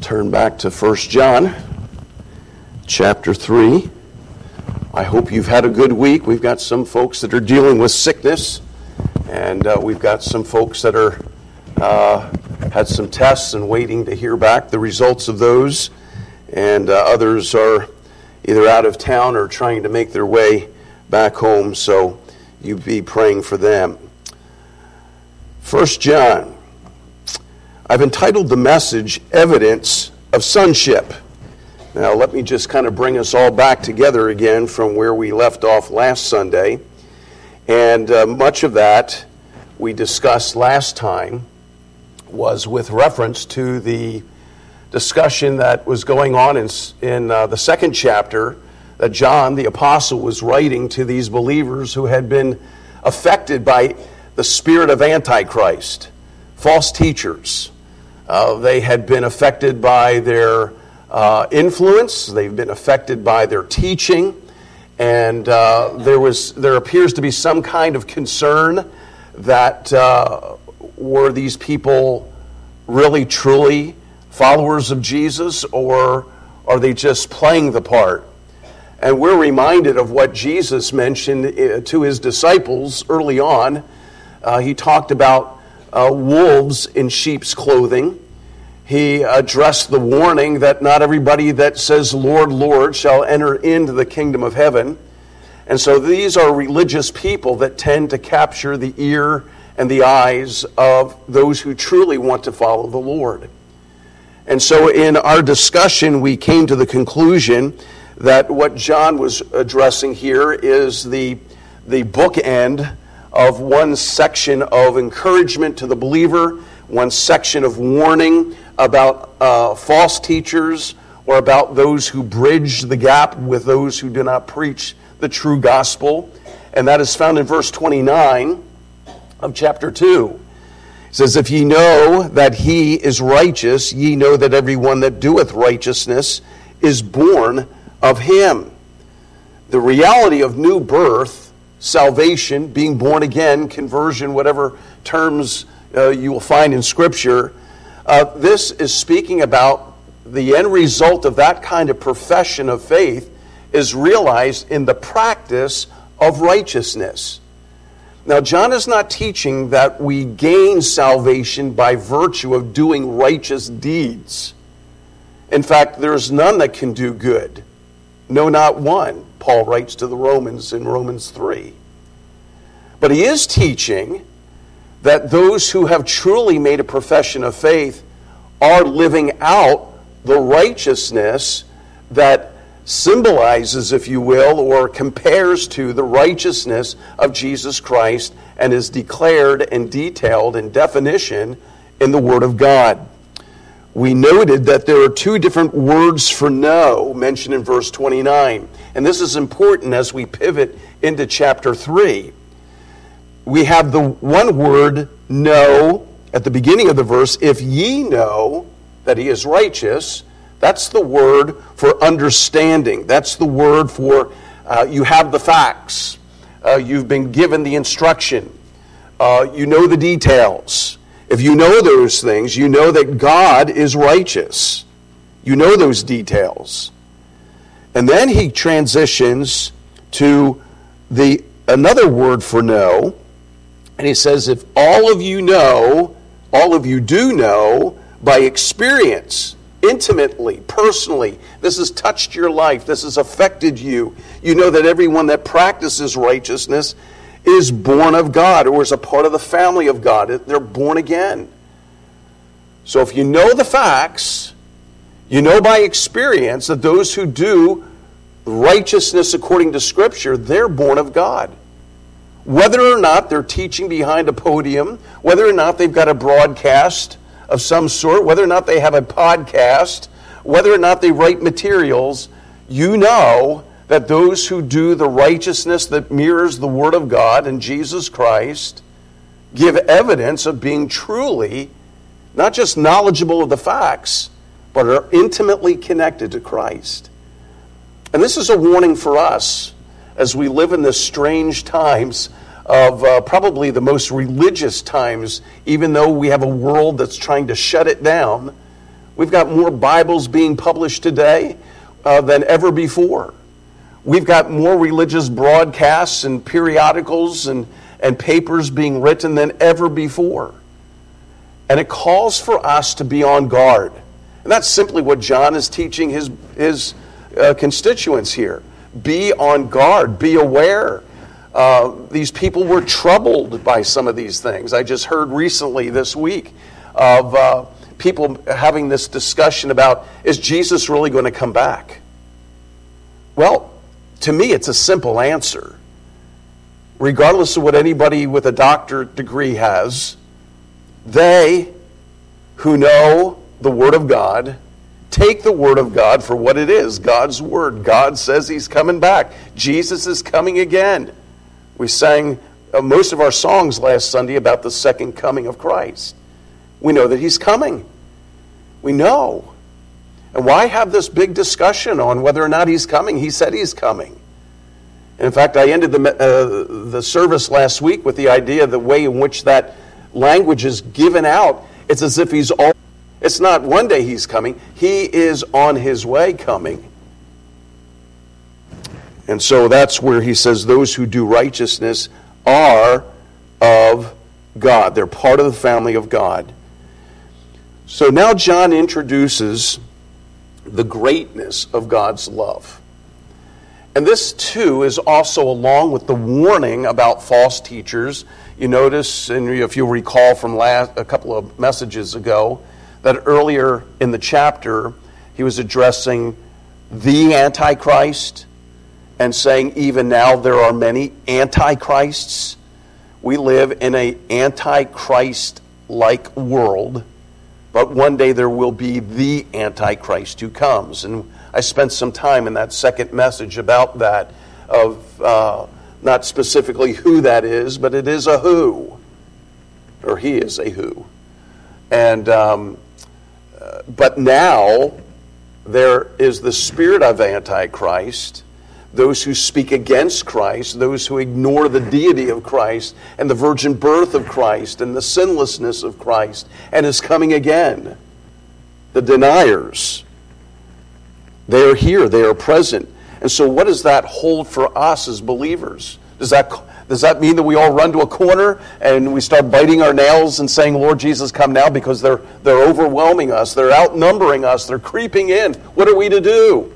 Turn back to 1 John chapter 3. I hope you've had a good week. We've got some folks that are dealing with sickness, and we've got some folks that are had some tests and waiting to hear back the results of those, and others are either out of town or trying to make their way back home, so you be praying for them. 1 John. I've entitled the message, Evidence of Sonship. Now, let me just kind of bring us all back together again from where we left off last Sunday. And much of that we discussed last time was with reference to the discussion that was going on in the second chapter that John, the apostle, was writing to these believers who had been affected by the spirit of Antichrist, false teachers. They had been affected by their influence. They've been affected by their teaching, and there appears to be some kind of concern that were these people really truly followers of Jesus, or are they just playing the part? And we're reminded of what Jesus mentioned to his disciples early on. He talked about wolves in sheep's clothing. He addressed the warning that not everybody that says, Lord, Lord, shall enter into the kingdom of heaven. And so these are religious people that tend to capture the ear and the eyes of those who truly want to follow the Lord. And so in our discussion, we came to the conclusion that what John was addressing here is the bookend of one section of encouragement to the believer, one section of warning about false teachers, or about those who bridge the gap with those who do not preach the true gospel. And that is found in verse 29 of chapter 2. It says, If ye know that he is righteous, ye know that every one that doeth righteousness is born of him. The reality of new birth, salvation, being born again, conversion, whatever terms you will find in Scripture, this is speaking about the end result of that kind of profession of faith is realized in the practice of righteousness. Now, John is not teaching that we gain salvation by virtue of doing righteous deeds. In fact, there's none that can do good. No, not one, Paul writes to the Romans in Romans 3. But he is teaching that those who have truly made a profession of faith are living out the righteousness that symbolizes, if you will, or compares to the righteousness of Jesus Christ and is declared and detailed in definition in the Word of God. We noted that there are two different words for know mentioned in verse 29. And this is important as we pivot into chapter 3. We have the one word, know, at the beginning of the verse. If ye know that he is righteous, that's the word for understanding. That's the word for you have the facts. You've been given the instruction. You know the details. If you know those things, you know that God is righteous. You know those details. And then he transitions to another word for know. And he says, if all of you do know by experience, intimately, personally, this has touched your life, this has affected you. You know that everyone that practices righteousness is born of God or is a part of the family of God. They're born again. So if you know the facts, you know by experience that those who do righteousness according to Scripture, they're born of God. Whether or not they're teaching behind a podium, whether or not they've got a broadcast of some sort, whether or not they have a podcast, whether or not they write materials, you know that those who do the righteousness that mirrors the Word of God and Jesus Christ give evidence of being truly not just knowledgeable of the facts, but are intimately connected to Christ. And this is a warning for us as we live in the strange times of probably the most religious times, even though we have a world that's trying to shut it down. We've got more Bibles being published today than ever before. We've got more religious broadcasts and periodicals and papers being written than ever before. And it calls for us to be on guard. And that's simply what John is teaching his constituents here. Be on guard. Be aware. These people were troubled by some of these things. I just heard recently this week of people having this discussion about, is Jesus really going to come back? Well, to me, it's a simple answer. Regardless of what anybody with a doctorate degree has, they who know the Word of God take the Word of God for what it is, God's Word. God says He's coming back. Jesus is coming again. We sang most of our songs last Sunday about the second coming of Christ. We know that He's coming. We know. And why have this big discussion on whether or not He's coming? He said He's coming. And in fact, I ended the service last week with the idea, the way in which that language is given out. It's as if it's not one day He's coming. He is on His way coming. And so that's where he says those who do righteousness are of God. They're part of the family of God. So now John introduces the greatness of God's love. And this, too, is also along with the warning about false teachers. You notice, and if you recall from a couple of messages ago, that earlier in the chapter, he was addressing the Antichrist and saying even now there are many Antichrists. We live in an Antichrist-like world, but one day there will be the Antichrist who comes. And I spent some time in that second message about that, of not specifically who that is, but it is a who, or he is a who. And but now there is the spirit of Antichrist, those who speak against Christ, those who ignore the deity of Christ and the virgin birth of Christ and the sinlessness of Christ and His coming again. The deniers. They are here. They are present. And so what does that hold for us as believers? Does that mean that we all run to a corner and we start biting our nails and saying, Lord Jesus, come now, because they're overwhelming us, they're outnumbering us, they're creeping in? What are we to do?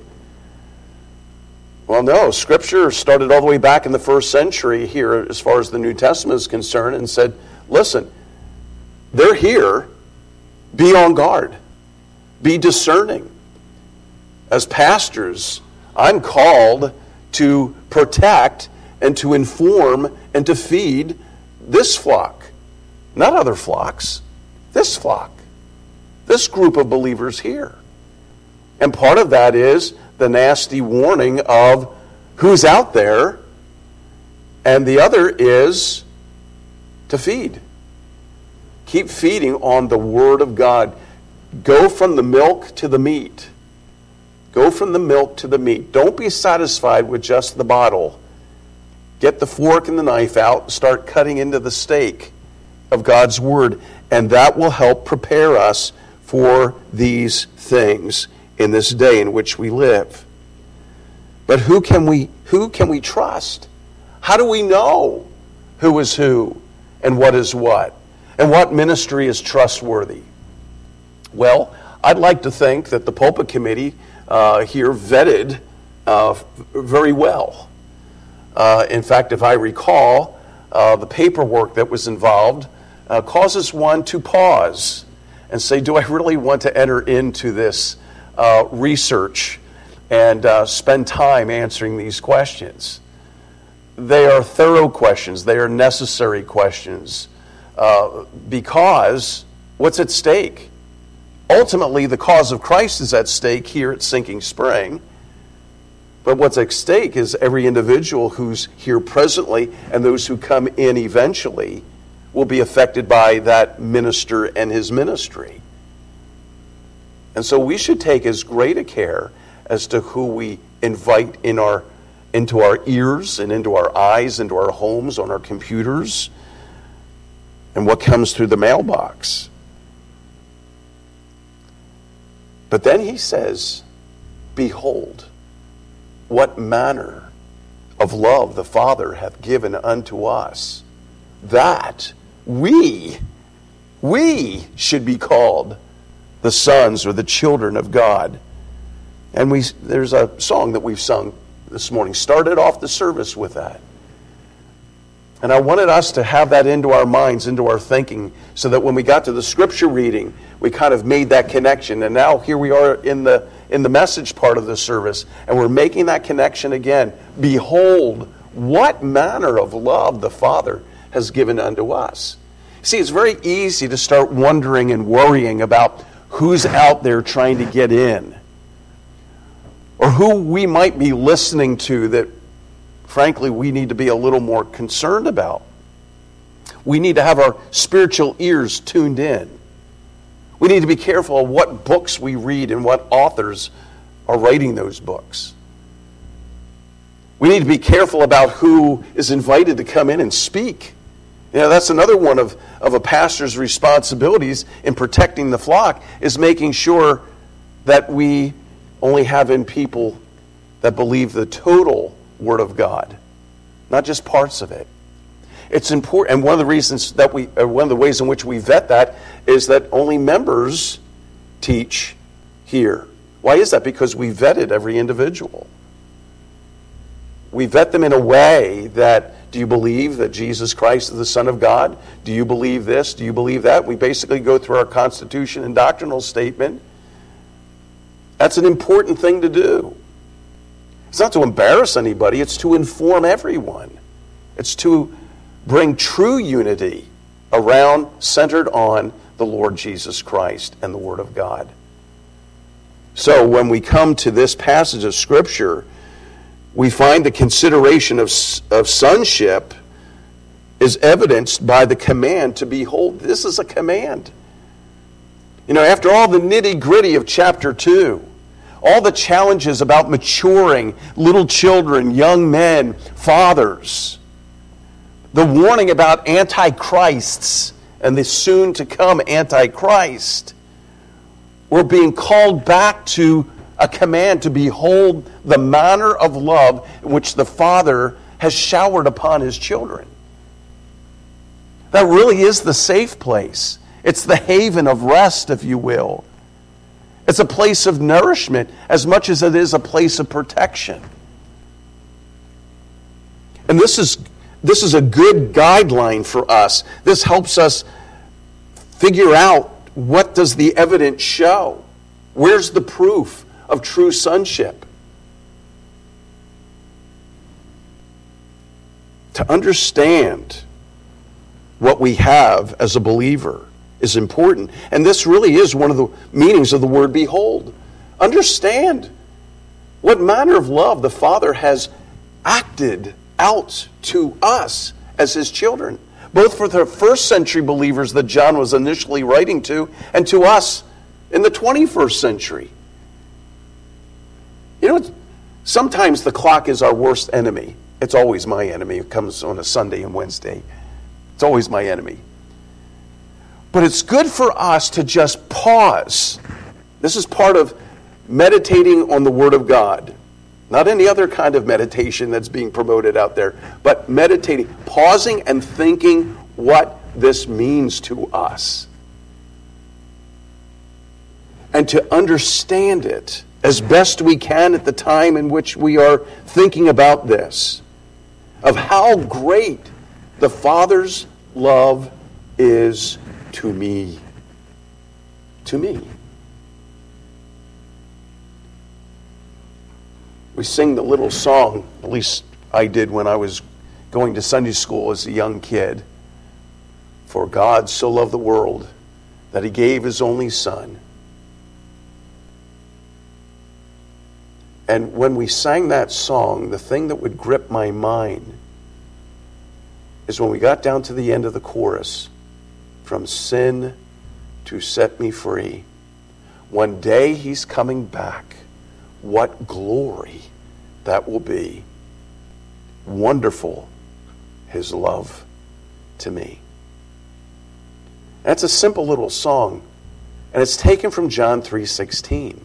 Well, no. Scripture started all the way back in the first century here as far as the New Testament is concerned and said, listen, they're here. Be on guard. Be discerning. As pastors, I'm called to protect and to inform and to feed this flock, not other flocks, this flock, this group of believers here. And part of that is the nasty warning of who's out there, and the other is to feed. Keep feeding on the Word of God. Go from the milk to the meat. Go from the milk to the meat. Don't be satisfied with just the bottle. Get the fork and the knife out and start cutting into the steak of God's Word, and that will help prepare us for these things in this day in which we live. But who can we trust? How do we know who is who and what is what? And what ministry is trustworthy? Well, I'd like to think that the pulpit committee here vetted very well. In fact, if I recall, the paperwork that was involved causes one to pause and say, do I really want to enter into this research and spend time answering these questions? They are thorough questions. They are necessary questions because what's at stake? Ultimately, the cause of Christ is at stake here at Sinking Spring. But what's at stake is every individual who's here presently and those who come in eventually will be affected by that minister and his ministry. And so we should take as great a care as to who we invite into our ears and into our eyes, into our homes, on our computers, and what comes through the mailbox. But then he says, behold, what manner of love the Father hath given unto us, that we should be called the sons or the children of God. And there's a song that we've sung this morning, started off the service with that. And I wanted us to have that into our minds, into our thinking, so that when we got to the scripture reading, we kind of made that connection. And now here we are in the message part of the service, and we're making that connection again. Behold, what manner of love the Father has given unto us. See, it's very easy to start wondering and worrying about who's out there trying to get in, or who we might be listening to that, frankly, we need to be a little more concerned about. We need to have our spiritual ears tuned in. We need to be careful of what books we read and what authors are writing those books. We need to be careful about who is invited to come in and speak. You know, that's another one of a pastor's responsibilities in protecting the flock, is making sure that we only have in people that believe the total Word of God, not just parts of it. It's important, and one of the reasons that one of the ways in which we vet that is that only members teach here. Why is that? Because we vetted every individual. We vet them in a way that, do you believe that Jesus Christ is the Son of God? Do you believe this? Do you believe that? We basically go through our constitution and doctrinal statement. That's an important thing to do. It's not to embarrass anybody, it's to inform everyone. It's to bring true unity around, centered on the Lord Jesus Christ and the Word of God. So when we come to this passage of Scripture, we find the consideration of sonship is evidenced by the command to behold. This is a command. You know, after all the nitty-gritty of chapter 2, all the challenges about maturing little children, young men, fathers, the warning about antichrists and the soon-to-come antichrist, we're being called back to a command to behold the manner of love in which the Father has showered upon His children. That really is the safe place. It's the haven of rest, if you will. It's a place of nourishment as much as it is a place of protection. And this is a good guideline for us. This helps us figure out, what does the evidence show? Where's the proof of true sonship? To understand what we have as a believer is important. And this really is one of the meanings of the word behold. Understand what manner of love the Father has acted out to us as His children, both for the first century believers that John was initially writing to, and to us in the 21st century. You know, sometimes the clock is our worst enemy. It's always my enemy. It comes on a Sunday and Wednesday. It's always my enemy. But it's good for us to just pause. This is part of meditating on the Word of God. Not any other kind of meditation that's being promoted out there, but meditating, pausing and thinking what this means to us. And to understand it as best we can at the time in which we are thinking about this, of how great the Father's love is to me. To me. We sing the little song, at least I did when I was going to Sunday school as a young kid. For God so loved the world that He gave His only Son. And when we sang that song, the thing that would grip my mind is when we got down to the end of the chorus, from sin to set me free. One day He's coming back. What glory that will be. Wonderful, His love to me. That's a simple little song. And it's taken from John 3:16.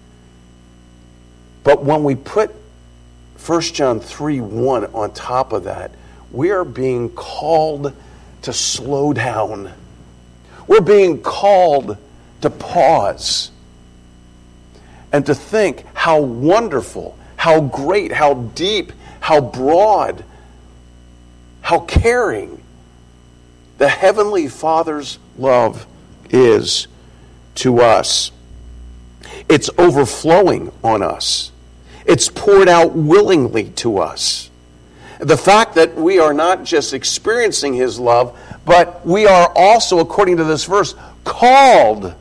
But when we put 1 John 3:1 on top of that, we are being called to slow down. We're being called to pause and to think how wonderful, how great, how deep, how broad, how caring the Heavenly Father's love is to us. It's overflowing on us. It's poured out willingly to us. The fact that we are not just experiencing His love, but we are also, according to this verse, called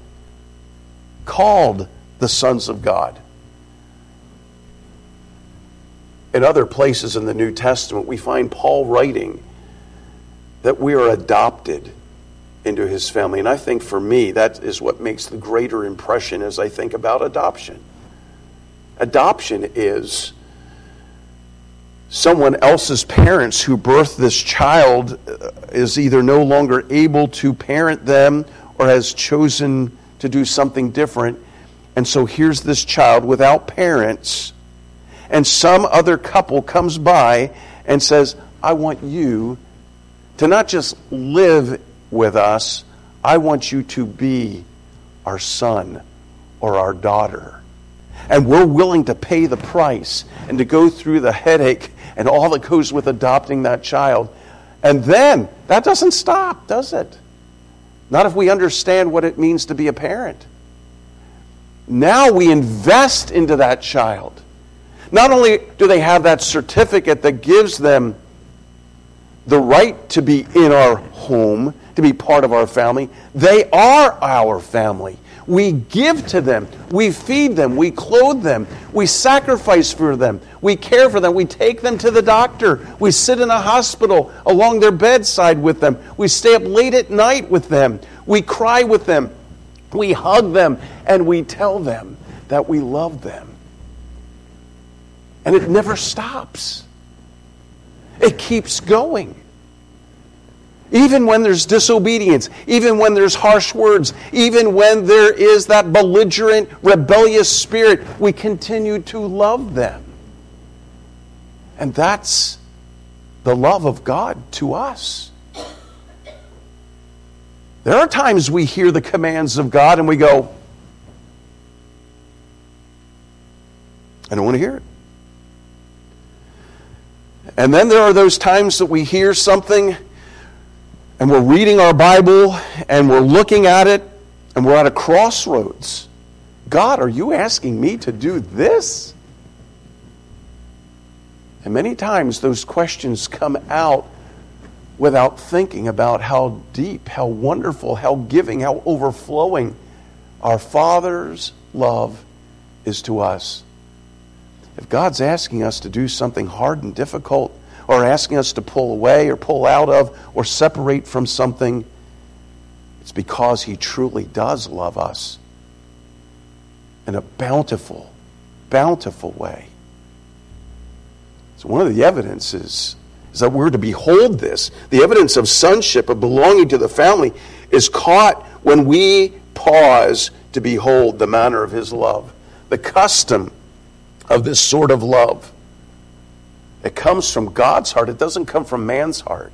the sons of God. In other places in the New Testament, we find Paul writing that we are adopted into his family. And I think for me, that is what makes the greater impression as I think about adoption. Adoption is someone else's parents who birthed this child is either no longer able to parent them or has chosen to do something different. And so here's this child without parents, and some other couple comes by and says, I want you to not just live with us, I want you to be our son or our daughter. And we're willing to pay the price and to go through the headache and all that goes with adopting that child. And then, that doesn't stop, does it? Not if we understand what it means to be a parent. Now we invest into that child. Not only do they have that certificate that gives them the right to be in our home, to be part of our family, they are our family. We give to them, we feed them, we clothe them, we sacrifice for them, we care for them, we take them to the doctor, we sit in a hospital along their bedside with them, we stay up late at night with them, we cry with them, we hug them, and we tell them that we love them. And it never stops. It keeps going. Even when there's disobedience, even when there's harsh words, even when there is that belligerent, rebellious spirit, we continue to love them. And that's the love of God to us. There are times we hear the commands of God and we go, I don't want to hear it. And then there are those times that we hear something and we're reading our Bible and we're looking at it and we're at a crossroads. God, are you asking me to do this? And many times those questions come out without thinking about how deep, how wonderful, how giving, how overflowing our Father's love is to us. If God's asking us to do something hard and difficult, or asking us to pull away or pull out of or separate from something, it's because He truly does love us in a bountiful, bountiful way. So one of the evidences is that we're to behold this. The evidence of sonship, of belonging to the family, is caught when we pause to behold the manner of His love, the custom of this sort of love. It comes from God's heart. It doesn't come from man's heart.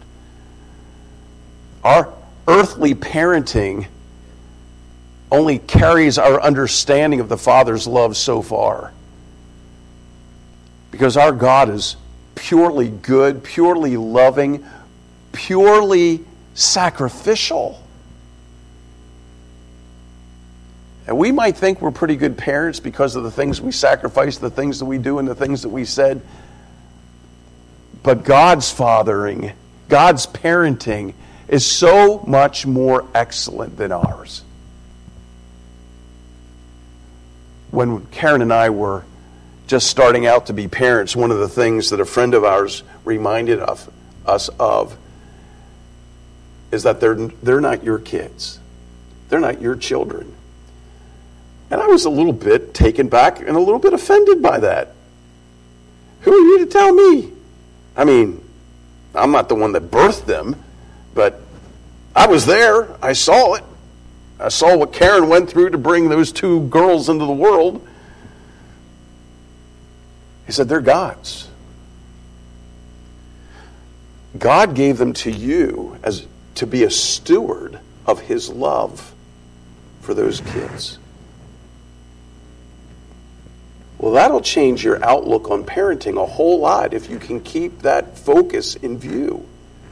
Our earthly parenting only carries our understanding of the Father's love so far. Because our God is purely good, purely loving, purely sacrificial. And we might think we're pretty good parents because of the things we sacrifice, the things that we do, and the things that we said. But God's fathering, God's parenting is so much more excellent than ours. When Karen and I were just starting out to be parents, one of the things that a friend of ours reminded us of is that they're not your kids. They're not your children. And I was a little bit taken back and a little bit offended by that. Who are you to tell me? I mean, I'm not the one that birthed them, but I was there. I saw it. I saw what Karen went through to bring those two girls into the world. He said, they're God's. God gave them to you as to be a steward of his love for those kids. Well, that'll change your outlook on parenting a whole lot if you can keep that focus in view.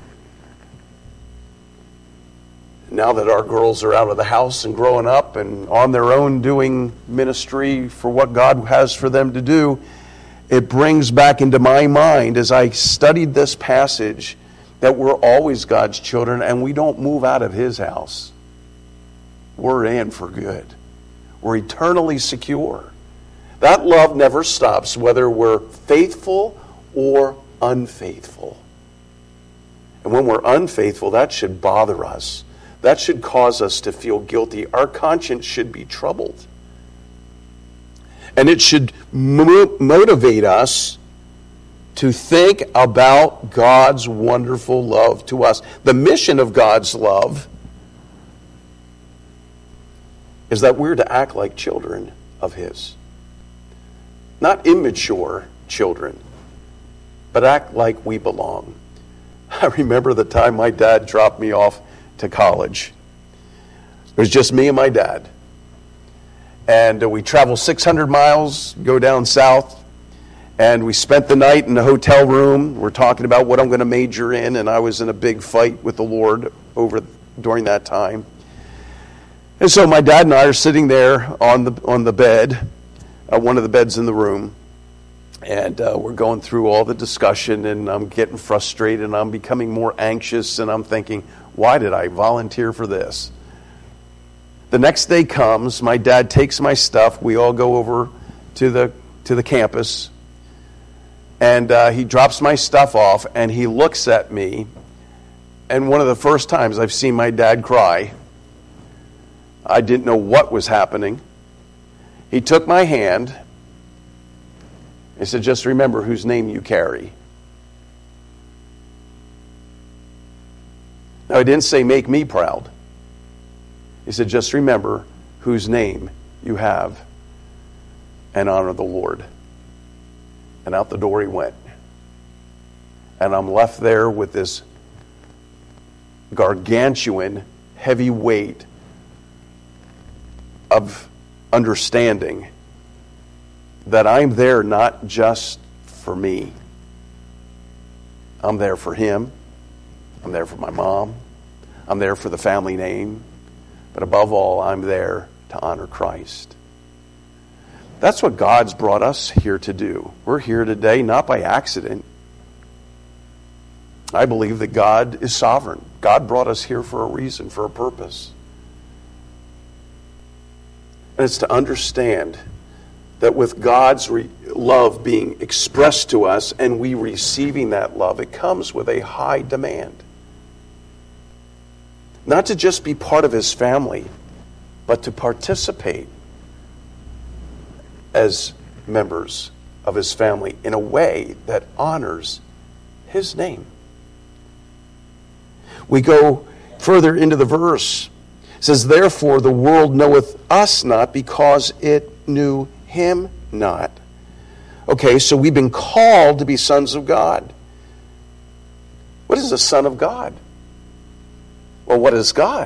Now that our girls are out of the house and growing up and on their own doing ministry for what God has for them to do, it brings back into my mind as I studied this passage that we're always God's children and we don't move out of his house. We're in for good. We're eternally secure. That love never stops, whether we're faithful or unfaithful. And when we're unfaithful, that should bother us. That should cause us to feel guilty. Our conscience should be troubled. And it should motivate us to think about God's wonderful love to us. The mission of God's love is that we're to act like children of his. Not immature children, but act like we belong. I remember the time my dad dropped me off to college. It was just me and my dad. And we traveled 600 miles, go down south, and we spent the night in the hotel room. We're talking about what I'm going to major in, and I was in a big fight with the Lord during that time. And so my dad and I are sitting there on the bed, one of the beds in the room, and we're going through all the discussion, and I'm getting frustrated, and I'm becoming more anxious, and I'm thinking, why did I volunteer for this? The next day comes, my dad takes my stuff, we all go over to the campus, and he drops my stuff off, and he looks at me, and one of the first times I've seen my dad cry. I didn't know what was happening. He took my hand. He said, just remember whose name you carry. Now, he didn't say, make me proud. He said, just remember whose name you have and honor the Lord. And out the door he went. And I'm left there with this gargantuan, heavy weight of understanding that I'm there not just for me. I'm there for him. I'm there for my mom. I'm there for the family name. But above all, I'm there to honor Christ. That's what God's brought us here to do. We're here today not by accident. I believe that God is sovereign. God brought us here for a reason, for a purpose. And it's to understand that with God's love being expressed to us and we receiving that love, it comes with a high demand. Not to just be part of his family, but to participate as members of his family in a way that honors his name. We go further into the verse. It says, therefore the world knoweth us not because it knew him not. Okay, so we've been called to be sons of God. What is a son of God? Well, what is God?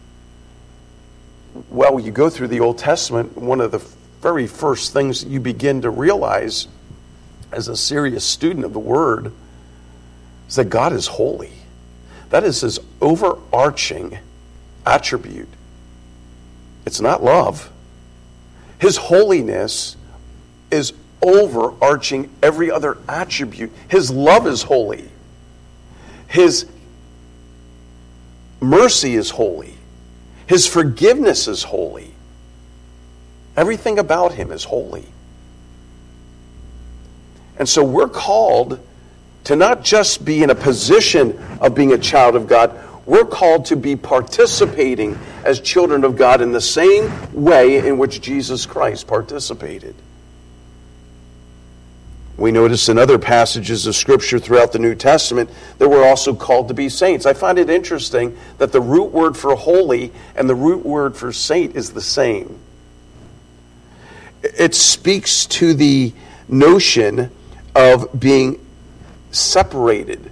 Well, you go through the Old Testament, one of the very first things that you begin to realize as a serious student of the Word is that God is holy. That is his overarching attribute. It's not love. His holiness is overarching every other attribute. His love is holy. His mercy is holy. His forgiveness is holy. Everything about him is holy. And so we're called to not just be in a position of being a child of God, we're called to be participating as children of God in the same way in which Jesus Christ participated. We notice in other passages of Scripture throughout the New Testament that we're also called to be saints. I find it interesting that the root word for holy and the root word for saint is the same. It speaks to the notion of being separated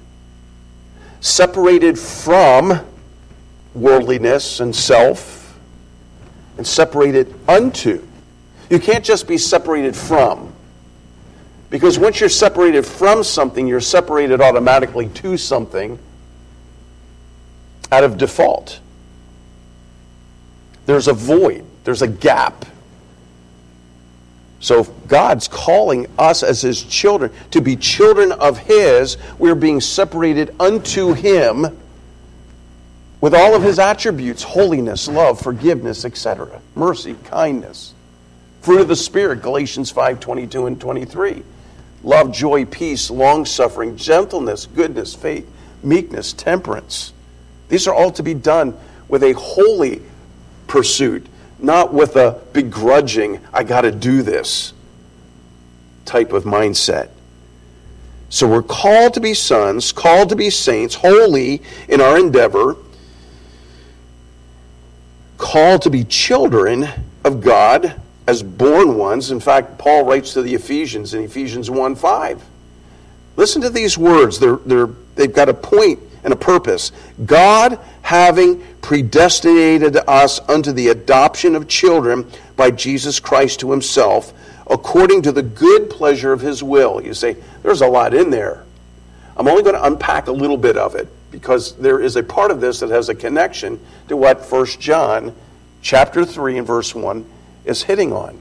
from worldliness and self, and separated unto. You can't just be separated from. Because once you're separated from something, you're separated automatically to something out of default. There's a void. There's a gap. So if God's calling us as His children to be children of His, we're being separated unto Him with all of His attributes: holiness, love, forgiveness, etc., mercy, kindness. Fruit of the Spirit, Galatians 5:22 and 23. Love, joy, peace, long-suffering, gentleness, goodness, faith, meekness, temperance. These are all to be done with a holy pursuit, not with a begrudging, I got to do this type of mindset. So we're called to be sons, called to be saints, holy in our endeavor, called to be children of God as born ones. In fact, Paul writes to the Ephesians in Ephesians 1:5. Listen to these words. They've got a point and a purpose. God, having predestinated us unto the adoption of children by Jesus Christ to Himself, according to the good pleasure of His will. You say, there's a lot in there. I'm only going to unpack a little bit of it, because there is a part of this that has a connection to what 1 John chapter 3 and verse 1 is hitting on.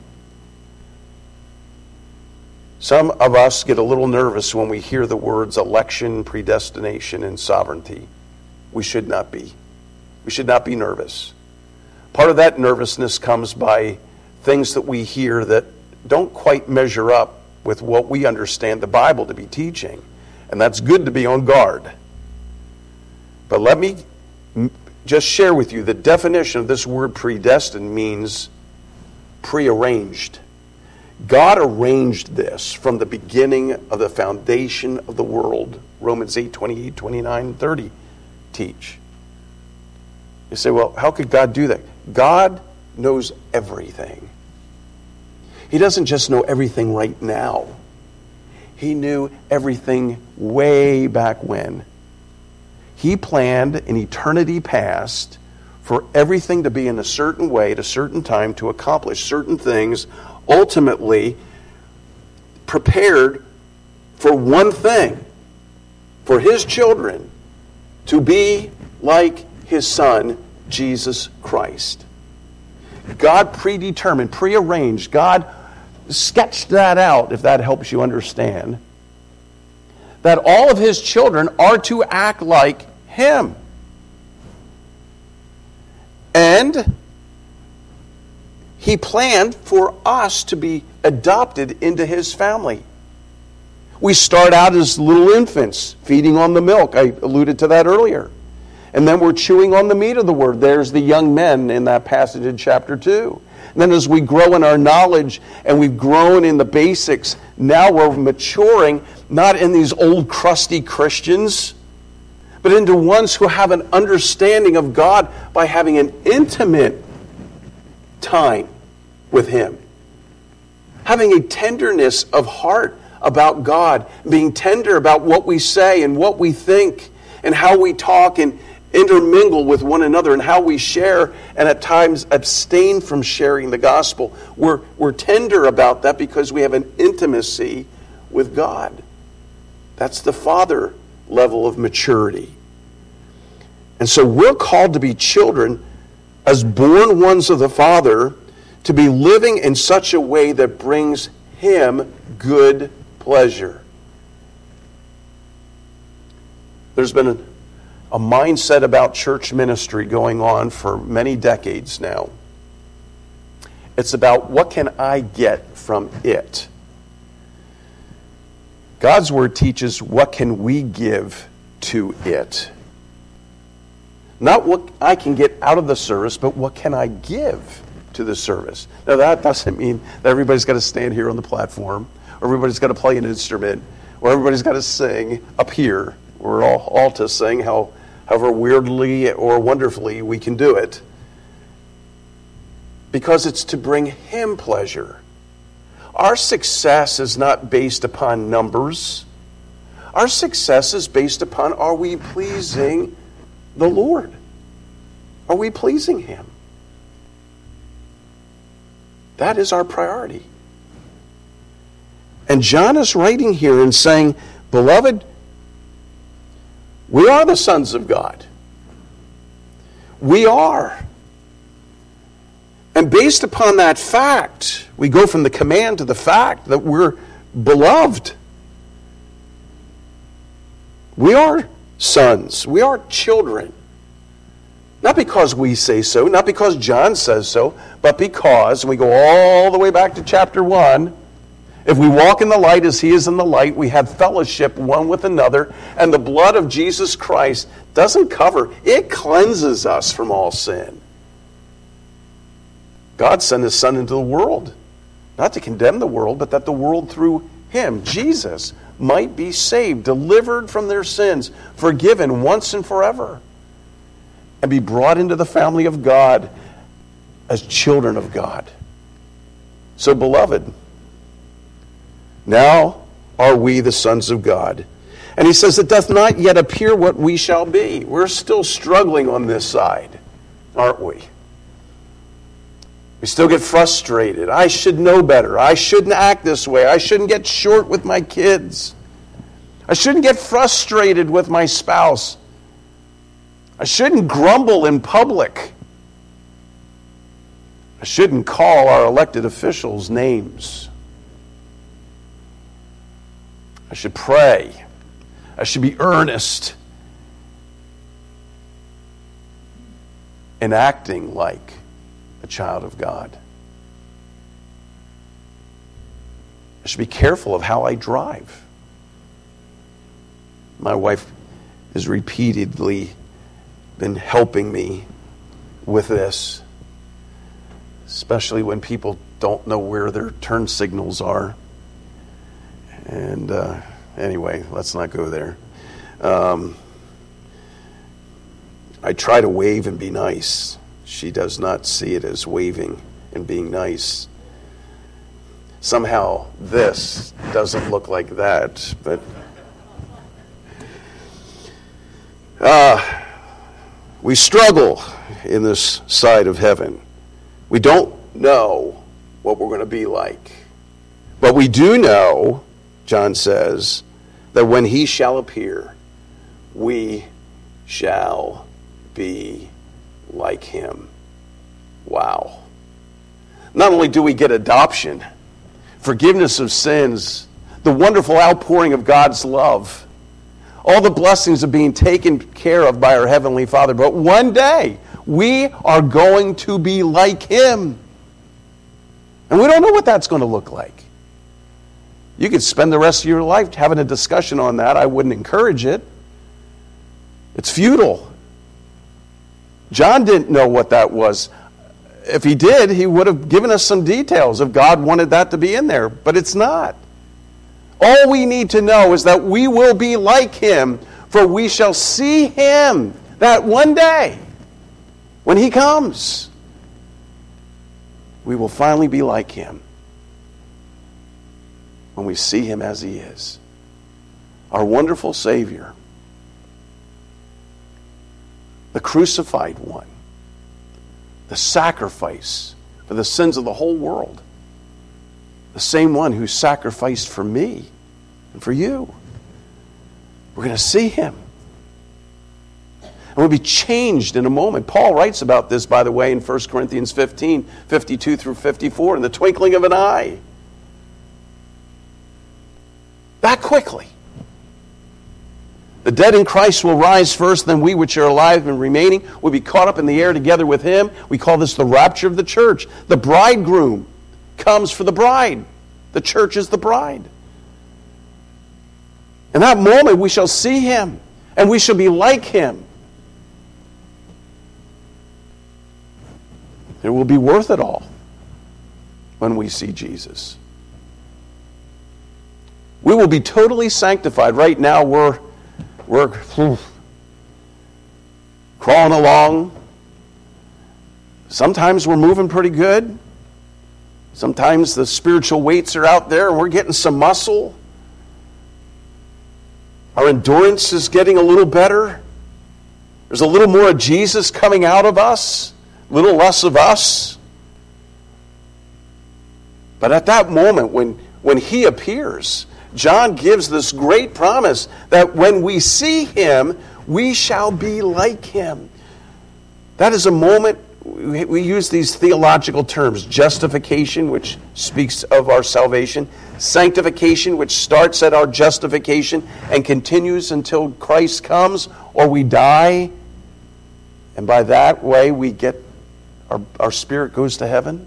Some of us get a little nervous when we hear the words election, predestination, and sovereignty. We should not be. We should not be nervous. Part of that nervousness comes by things that we hear that don't quite measure up with what we understand the Bible to be teaching. And that's good to be on guard. But let me just share with you the definition of this word predestined means prearranged. God arranged this from the beginning of the foundation of the world. Romans 8:28, 29, and 30 teach. You say, well, how could God do that? God knows everything. He doesn't just know everything right now. He knew everything way back when. He planned in eternity past for everything to be in a certain way at a certain time to accomplish certain things, ultimately prepared for one thing, for His children to be like His Son, Jesus Christ. God predetermined, prearranged, God sketched that out, if that helps you understand, that all of His children are to act like Him. And He planned for us to be adopted into His family. We start out as little infants, feeding on the milk. I alluded to that earlier. And then we're chewing on the meat of the Word. There's the young men in that passage in chapter 2. And then as we grow in our knowledge and we've grown in the basics, now we're maturing, not in these old crusty Christians, but into ones who have an understanding of God by having an intimate time with Him. Having a tenderness of heart about God, being tender about what we say and what we think and how we talk and intermingle with one another and how we share and at times abstain from sharing the gospel. We're tender about that because we have an intimacy with God. That's the Father level of maturity. And so we're called to be children as born ones of the Father, to be living in such a way that brings Him good pleasure. There's been a mindset about church ministry going on for many decades now. It's about, what can I get from it? God's Word teaches, what can we give to it? Not what I can get out of the service, but what can I give to the service? Now that doesn't mean that everybody's got to stand here on the platform or everybody's got to play an instrument, or everybody's got to sing up here. We're all to sing however weirdly or wonderfully we can do it. Because it's to bring Him pleasure. Our success is not based upon numbers. Our success is based upon, are we pleasing the Lord? Are we pleasing Him? That is our priority. And John is writing here and saying, beloved, we are the sons of God. We are. And based upon that fact, we go from the command to the fact that we're beloved. We are sons. We are children. Not because we say so, not because John says so, but because, and we go all the way back to chapter 1, if we walk in the light as He is in the light, we have fellowship one with another, and the blood of Jesus Christ doesn't cover, it cleanses us from all sin. God sent His Son into the world, not to condemn the world, but that the world through Him, Jesus, might be saved, delivered from their sins, forgiven once and forever, and be brought into the family of God as children of God. So, beloved, now are we the sons of God. And he says, it doth not yet appear what we shall be. We're still struggling on this side, aren't we? We still get frustrated. I should know better. I shouldn't act this way. I shouldn't get short with my kids. I shouldn't get frustrated with my spouse. I shouldn't grumble in public. I shouldn't call our elected officials names. I should pray. I should be earnest in acting like a child of God. I should be careful of how I drive. My wife has repeatedly been helping me with this, especially when people don't know where their turn signals are. And anyway, let's not go there. I try to wave and be nice. She does not see it as waving and being nice. Somehow this doesn't look like that, but we struggle in this side of heaven. We don't know what we're going to be like. But we do know, John says, that when He shall appear, we shall be like Him. Wow. Not only do we get adoption, forgiveness of sins, the wonderful outpouring of God's love, all the blessings of being taken care of by our Heavenly Father, but one day we are going to be like Him. And we don't know what that's going to look like. You could spend the rest of your life having a discussion on that. I wouldn't encourage it. It's futile. John didn't know what that was. If he did, he would have given us some details if God wanted that to be in there, but it's not. All we need to know is that we will be like Him, for we shall see Him that one day when He comes. We will finally be like Him when we see Him as He is. Our wonderful Savior, the crucified one, the sacrifice for the sins of the whole world, the same one who sacrificed for me and for you. We're going to see Him. And we'll be changed in a moment. Paul writes about this, by the way, in 1 Corinthians 15, 52 through 54, in the twinkling of an eye. That quickly. The dead in Christ will rise first, then we which are alive and remaining will be caught up in the air together with Him. We call this the rapture of the church. The bridegroom comes for the bride. The church is the bride. In that moment we shall see Him, and we shall be like Him. It will be worth it all when we see Jesus. We will be totally sanctified. Right now we're crawling along. Sometimes we're moving pretty good. Sometimes the spiritual weights are out there and we're getting some muscle. Our endurance is getting a little better. There's a little more of Jesus coming out of us, a little less of us. But at that moment when he appears, John gives this great promise that when we see him, we shall be like him. That is a moment, we use these theological terms, justification, which speaks of our salvation, sanctification, which starts at our justification and continues until Christ comes or we die. And by that way, we get our spirit goes to heaven.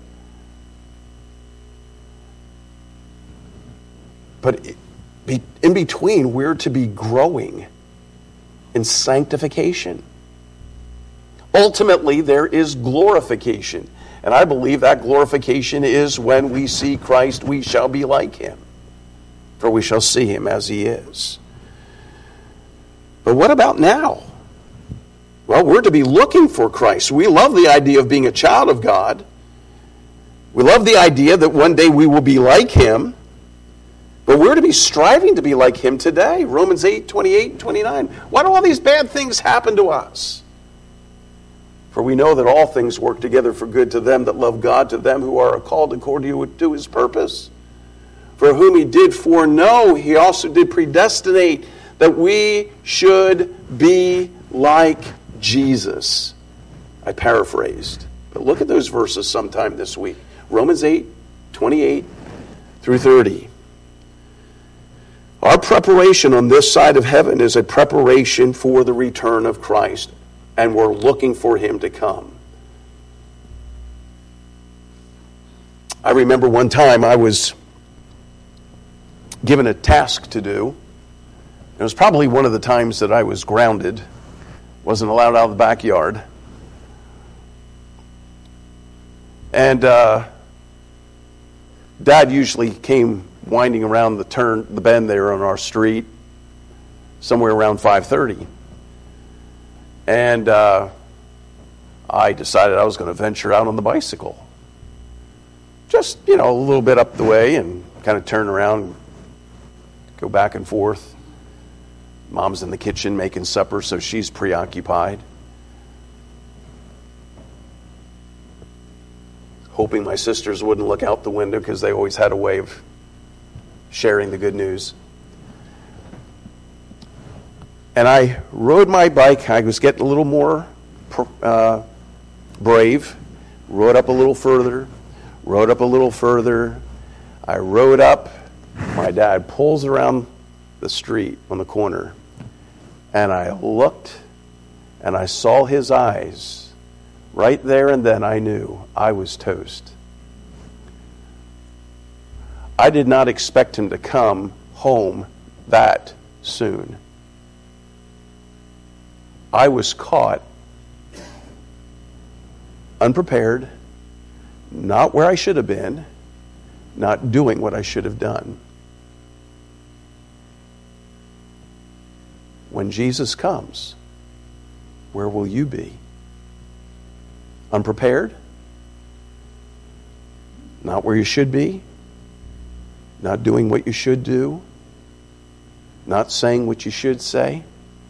But in between, we're to be growing in sanctification. Ultimately, there is glorification. And I believe that glorification is when we see Christ, we shall be like him. For we shall see him as he is. But what about now? Well, we're to be looking for Christ. We love the idea of being a child of God. We love the idea that one day we will be like him. But we're to be striving to be like him today. Romans 8, 28 and 29. Why do all these bad things happen to us? For we know that all things work together for good to them that love God, to them who are called according to his purpose. For whom he did foreknow, he also did predestinate that we should be like Jesus. I paraphrased. But look at those verses sometime this week. Romans 8, 28 through 30. Our preparation on this side of heaven is a preparation for the return of Christ, and we're looking for him to come. I remember one time I was given a task to do. It was probably one of the times that I was grounded, wasn't allowed out of the backyard. And Dad usually came winding around the bend there on our street, somewhere around 5:30. And I decided I was going to venture out on the bicycle. Just, a little bit up the way and kind of turn around, go back and forth. Mom's in the kitchen making supper, so she's preoccupied. Hoping my sisters wouldn't look out the window because they always had a way of sharing the good news. And I rode my bike. I was getting a little more brave. Rode up a little further. Rode up a little further. I rode up. My dad pulls around the street on the corner. And I looked and I saw his eyes. Right there and then I knew I was toast. I did not expect him to come home that soon. I was caught unprepared, not where I should have been, not doing what I should have done. When Jesus comes, where will you be? Unprepared? Not where you should be? Not doing what you should do? Not saying what you should say?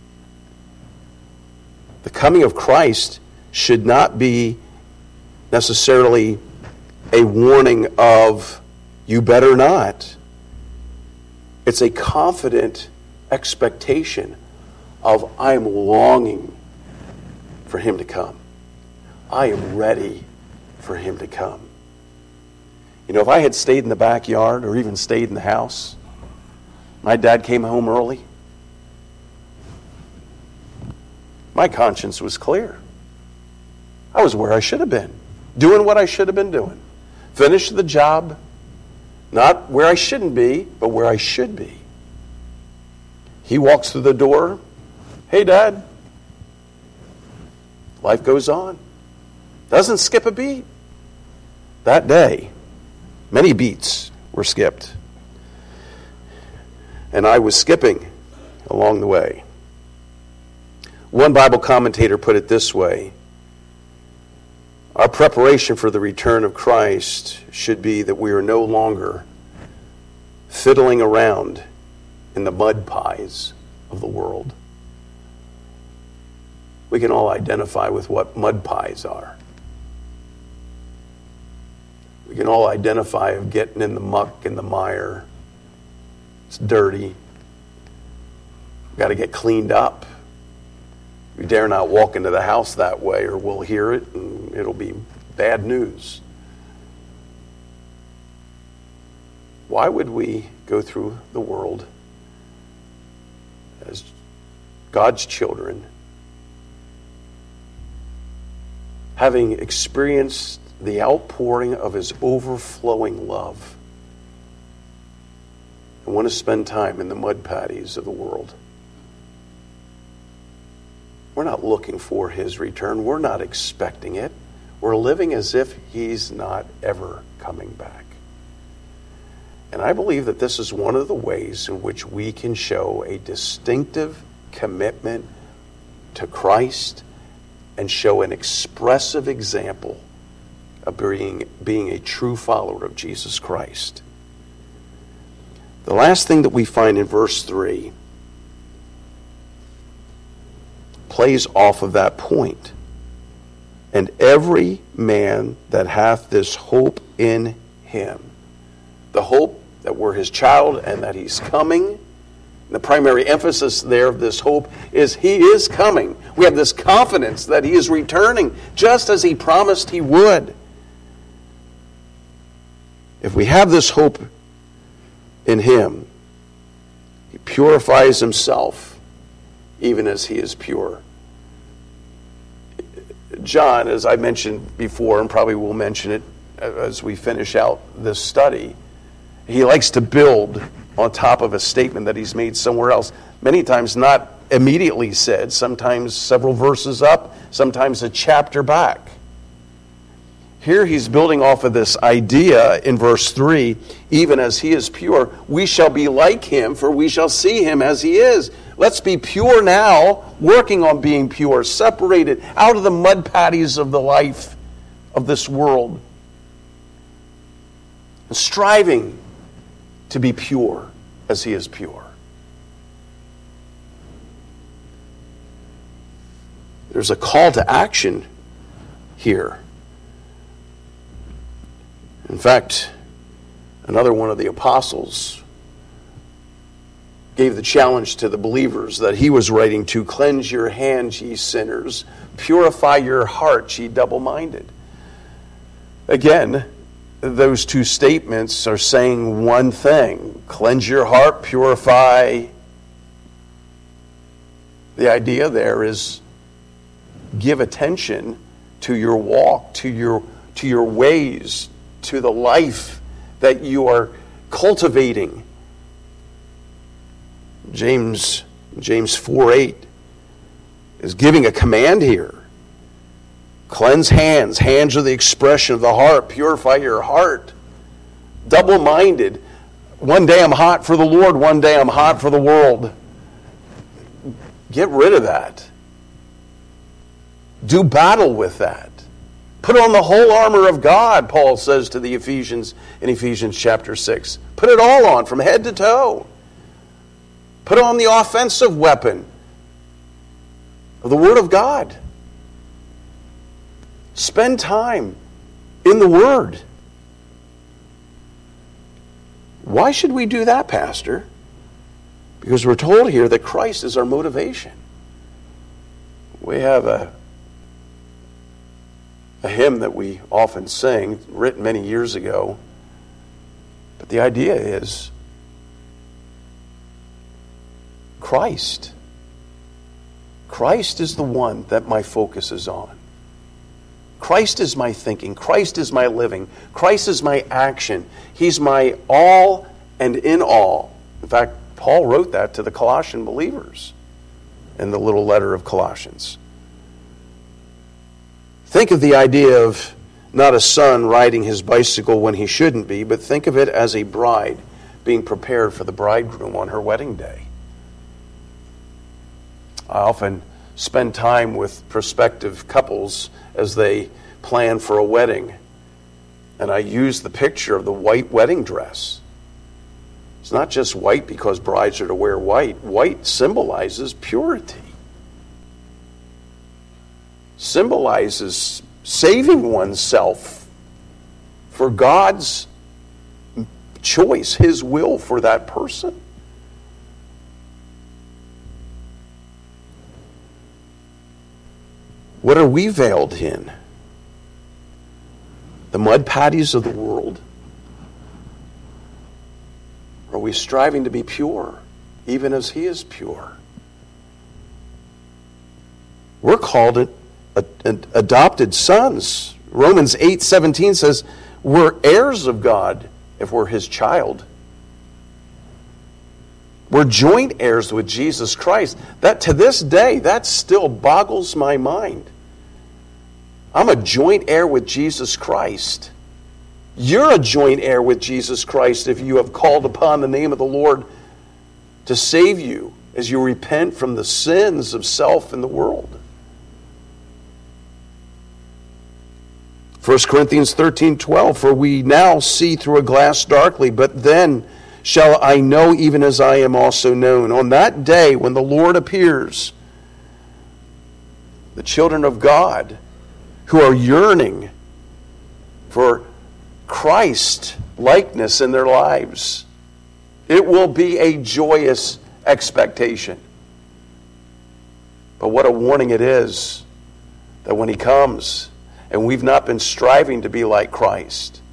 The coming of Christ should not be necessarily a warning of, you better not. It's a confident expectation of, I am longing for him to come. I am ready for him to come. If I had stayed in the backyard or even stayed in the house, my dad came home early, my conscience was clear. I was where I should have been, doing what I should have been doing. Finished the job, not where I shouldn't be, but where I should be. He walks through the door. Hey, Dad. Life goes on. Doesn't skip a beat. That day, many beats were skipped. and I was skipping along the way. One Bible commentator put it this way: our preparation for the return of Christ should be that we are no longer fiddling around in the mud pies of the world. We can all identify with what mud pies are. We can all identify of getting in the muck and the mire. It's dirty. We've got to get cleaned up. We dare not walk into the house that way, or we'll hear it and it'll be bad news. Why would we go through the world as God's children, having experienced the outpouring of His overflowing love, and want to spend time in the mud patties of the world? We're not looking for His return. We're not expecting it. We're living as if He's not ever coming back. And I believe that this is one of the ways in which we can show a distinctive commitment to Christ and show an expressive example of being a true follower of Jesus Christ. The last thing that we find in verse 3 plays off of that point. And every man that hath this hope in Him. The hope that we're His child and that He's coming. The primary emphasis there of this hope is He is coming. We have this confidence that He is returning just as He promised He would. If we have this hope in Him, He purifies Himself even as He is pure. John, as I mentioned before, and probably will mention it as we finish out this study, he likes to build on top of a statement that he's made somewhere else. Many times not immediately said, sometimes several verses up, sometimes a chapter back. Here he's building off of this idea in verse 3, even as He is pure, we shall be like Him, for we shall see Him as He is. Let's be pure now, working on being pure, separated out of the mud patties of the life of this world, and striving to be pure as He is pure. There's a call to action here. In fact, another one of the apostles gave the challenge to the believers that he was writing to: cleanse your hands, ye sinners, purify your hearts, ye double-minded. Again, those two statements are saying one thing: cleanse your heart, purify. The idea there is give attention to your walk, to your ways, to the life that you are cultivating. James 4:8 is giving a command here. Cleanse hands. Hands are the expression of the heart. Purify your heart. Double-minded. One day I'm hot for the Lord, one day I'm hot for the world. Get rid of that. Do battle with that. Put on the whole armor of God, Paul says to the Ephesians in Ephesians chapter 6. Put it all on from head to toe. Put on the offensive weapon of the Word of God. Spend time in the Word. Why should we do that, Pastor? Because we're told here that Christ is our motivation. We have a hymn that we often sing, written many years ago. But the idea is Christ. Christ is the one that my focus is on. Christ is my thinking. Christ is my living. Christ is my action. He's my all and in all. In fact, Paul wrote that to the Colossian believers in the little letter of Colossians. Think of the idea of not a son riding his bicycle when he shouldn't be, but think of it as a bride being prepared for the bridegroom on her wedding day. I often spend time with prospective couples as they plan for a wedding, and I use the picture of the white wedding dress. It's not just white because brides are to wear white. White symbolizes purity. Symbolizes saving oneself for God's choice, His will for that person. What are we veiled in? The mud patties of the world? Are we striving to be pure, even as He is pure? We're called adopted sons. Romans 8:17 says, we're heirs of God if we're His child. We're joint heirs with Jesus Christ. That to this day, that still boggles my mind. I'm a joint heir with Jesus Christ. You're a joint heir with Jesus Christ if you have called upon the name of the Lord to save you as you repent from the sins of self and the world. 1 Corinthians 13:12, for we now see through a glass darkly, but then shall I know even as I am also known. On that day when the Lord appears, the children of God who are yearning for Christ likeness in their lives, it will be a joyous expectation. But what a warning it is that when He comes and we've not been striving to be like Christ,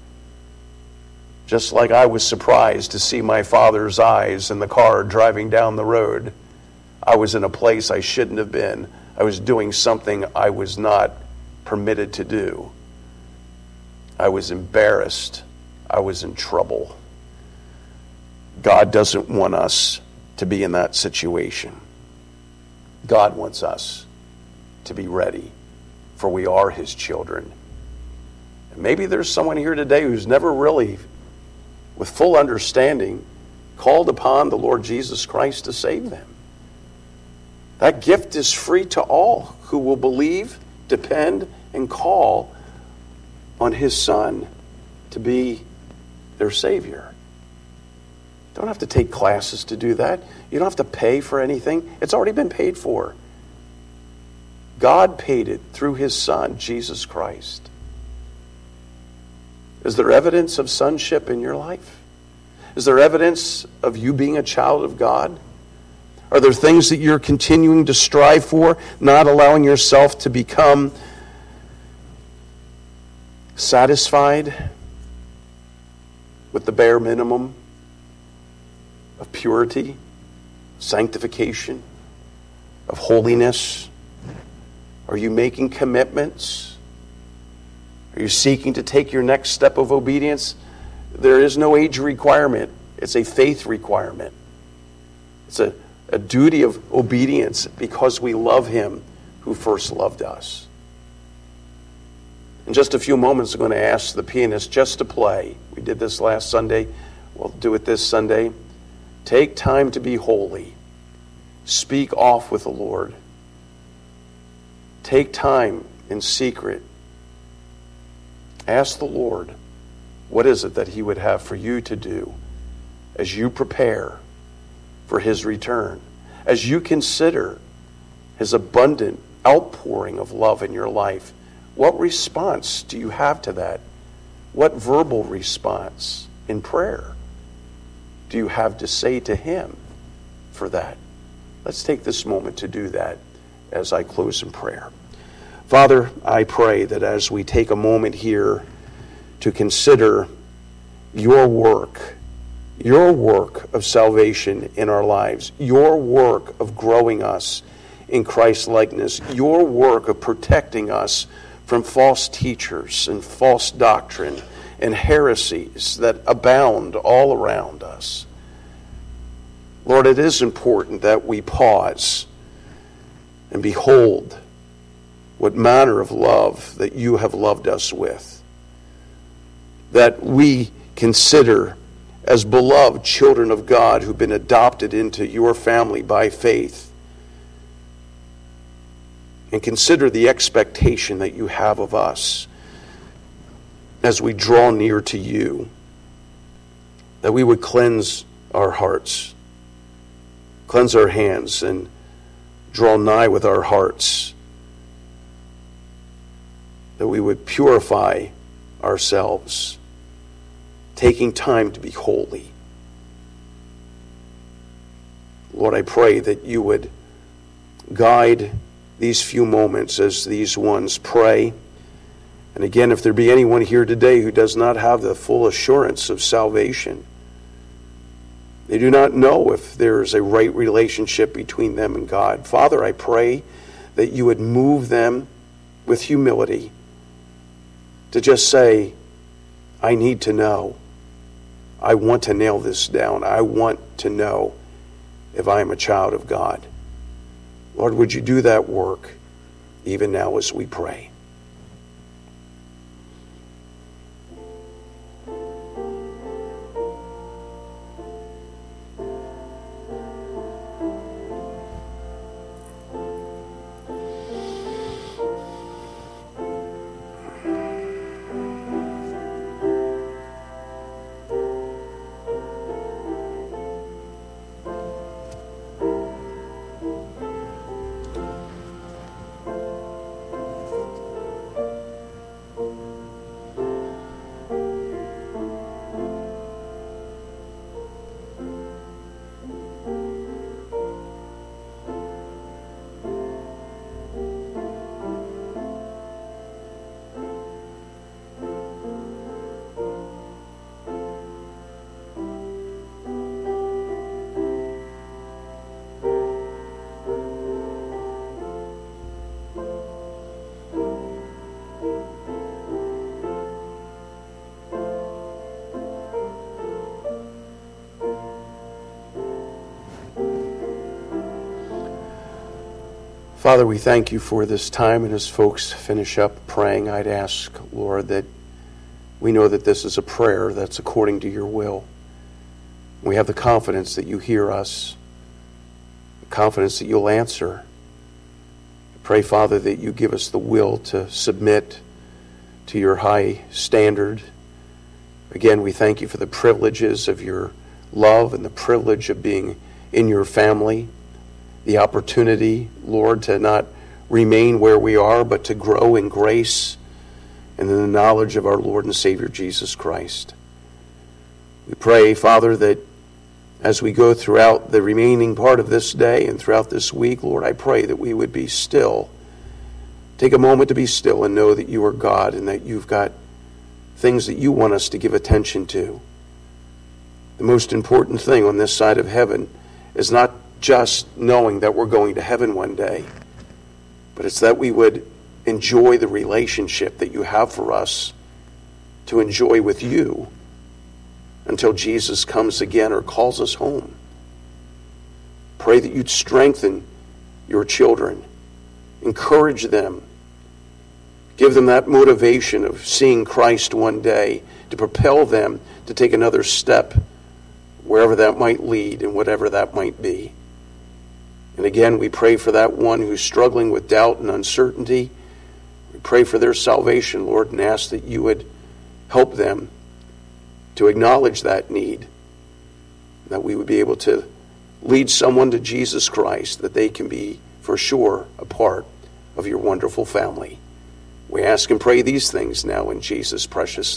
just like I was surprised to see my father's eyes in the car driving down the road, I was in a place I shouldn't have been. I was doing something I was not permitted to do. I was embarrassed. I was in trouble. God doesn't want us to be in that situation. God wants us to be ready, for we are His children. And maybe there's someone here today who's never really, with full understanding, called upon the Lord Jesus Christ to save them. That gift is free to all who will believe, depend, and call on His Son to be their Savior. You don't have to take classes to do that. You don't have to pay for anything. It's already been paid for. God paid it through His Son, Jesus Christ. Is there evidence of sonship in your life? Is there evidence of you being a child of God? Are there things that you're continuing to strive for, not allowing yourself to become satisfied with the bare minimum of purity, sanctification, of holiness? Are you making commitments? Are you seeking to take your next step of obedience? There is no age requirement. It's a faith requirement. It's a duty of obedience because we love Him who first loved us. In just a few moments, I'm going to ask the pianist just to play. We did this last Sunday. We'll do it this Sunday. Take time to be holy. Speak off with the Lord. Take time in secret. Ask the Lord, what is it that He would have for you to do as you prepare for His return, as you consider His abundant outpouring of love in your life? What response do you have to that? What verbal response in prayer do you have to say to Him for that? Let's take this moment to do that as I close in prayer. Father, I pray that as we take a moment here to consider your work of salvation in our lives, your work of growing us in Christ's likeness, your work of protecting us from false teachers and false doctrine and heresies that abound all around us. Lord, it is important that we pause and behold what manner of love that you have loved us with, that we consider as beloved children of God who've been adopted into your family by faith. And consider the expectation that you have of us as we draw near to you, that we would cleanse our hearts, cleanse our hands, and draw nigh with our hearts, that we would purify ourselves, taking time to be holy. Lord, I pray that you would guide these few moments as these ones pray. And again, if there be anyone here today who does not have the full assurance of salvation, they do not know if there is a right relationship between them and God, Father, I pray that you would move them with humility to just say, I need to know. I want to nail this down. I want to know if I am a child of God. Lord, would you do that work even now as we pray? Father, we thank you for this time, and as folks finish up praying, I'd ask, Lord, that we know that this is a prayer that's according to your will. We have the confidence that you hear us, the confidence that you'll answer. I pray, Father, that you give us the will to submit to your high standard. Again, we thank you for the privileges of your love and the privilege of being in your family. The opportunity, Lord, to not remain where we are, but to grow in grace and in the knowledge of our Lord and Savior Jesus Christ. We pray, Father, that as we go throughout the remaining part of this day and throughout this week, Lord, I pray that we would be still. Take a moment to be still and know that you are God and that you've got things that you want us to give attention to. The most important thing on this side of heaven is not just knowing that we're going to heaven one day, but it's that we would enjoy the relationship that you have for us to enjoy with you until Jesus comes again or calls us home. Pray that you'd strengthen your children, encourage them, give them that motivation of seeing Christ one day to propel them to take another step wherever that might lead and whatever that might be. And again, we pray for that one who's struggling with doubt and uncertainty. We pray for their salvation, Lord, and ask that you would help them to acknowledge that need, that we would be able to lead someone to Jesus Christ, that they can be, for sure, a part of your wonderful family. We ask and pray these things now in Jesus' precious